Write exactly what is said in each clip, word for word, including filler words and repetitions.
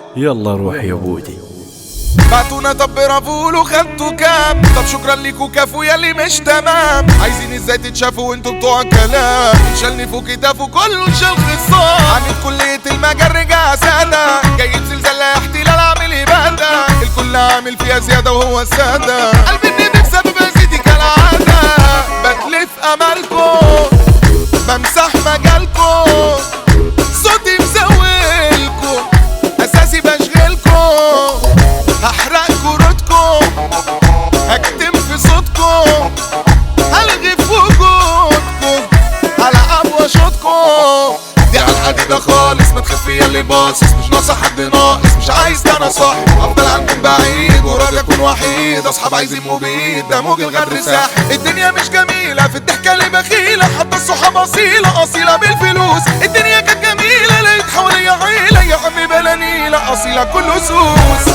يلا روح يا بودي. بعتونا طب برافولو خدتوا كام؟ طب شكرا ليكوا كافو ياللي مش تمام. عايزين ازاي تتشافوا وانتوا بتوع الكلام؟ شالني فوق كتافه كله شال خصام. عامل كلية المجال رجع سادة، جاي بزلزال احتلال عامل ابادة. الكل عامل فيها زيادة وهو السادة. قلبي النبي بسبب ازيدي كالعادة. بتلف امالكم بمسح مجالكم، صوتي مزولكم اساسي بشغلكم. هحرق كروتكم هكتم في صوتكم، هلغي في وجودكم هلعب واشوطكم. دي على الحديدة خالص ما تخفي ياللي باصص، مش ناقصة حد ناقص، مش عايز ده انا صاحب. افضل عنكم بعيد وراضي اكون وحيد، اصحاب عايزين مبيد ده موج الغدر ساحب. الدنيا مش جميلة في الضحكة اللي بخيلة، حتى الصحاب اصيلة اصيلة بالفلوس. الدنيا كانت جميلة لقيت حواليا عيلة، يا عمي بلا نيلة اصيلة كله سوس.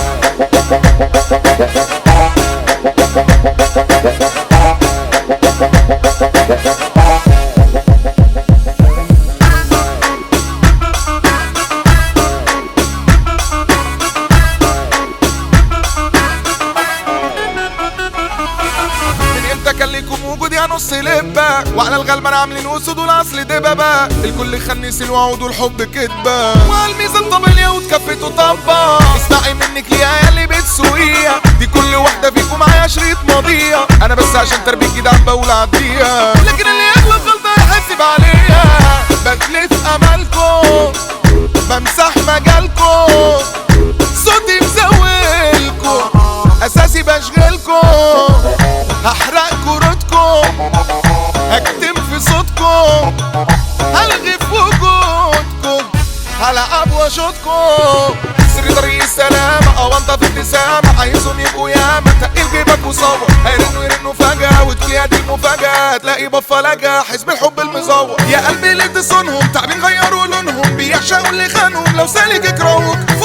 كان ليكم وجود يا نص لبة، وعلى الغلبان عاملين اسود والاصل دبابة. الكل خنس الوعود والحب كدبة، وعلى الميزان طب اليهود كفته طبة. اسمعي منك يا اللي بتسوقيها، دي كل واحدة فيكم معايا شريط ماضية. انا بس عشان تربيك كده عم بقول عديها، لكن اللي يغلط غلطة يحاسب عليها. بتلف امالكم بمسح مجالكم، صوتي مزولكم اساسي بشغلكم. هحرق كروتكم هكتم في صوتكم، هلغي في وجودكم هلعب واشوطكم. سري طريق السلامة او انت في ابتسامة، عايزهم يبقوا ياما تقيل جيبك وصور. هيرنوا يرنوا فجأة وتجيها دي المفاجأة، تلاقي بفة لجأ حزب الحب المزور. يا قلبي اللي تصونهم تعبين غيروا لونهم، بيعشقوا اللي خانهم لو سالك يكرهوك.